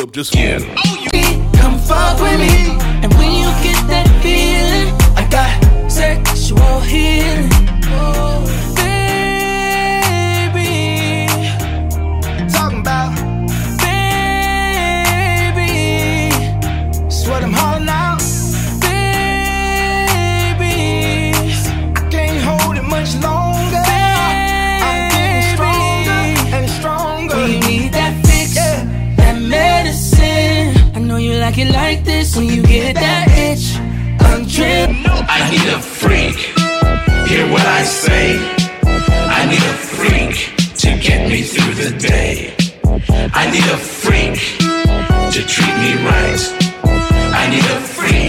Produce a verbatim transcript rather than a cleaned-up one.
up just for you. Come fuck with me, and when you get that feeling, I got sexual healing. Oh, baby, talking about baby, it's what I'm hollering out. Baby, I can't hold it much longer. Baby, I'm getting stronger and stronger. When you need that fix, yeah, that medicine. I know you like it like this when you get that itch. Undrip. I need a freak. Hear what I say. I need a freak to get me through the day. I need a freak to treat me right. I need a freak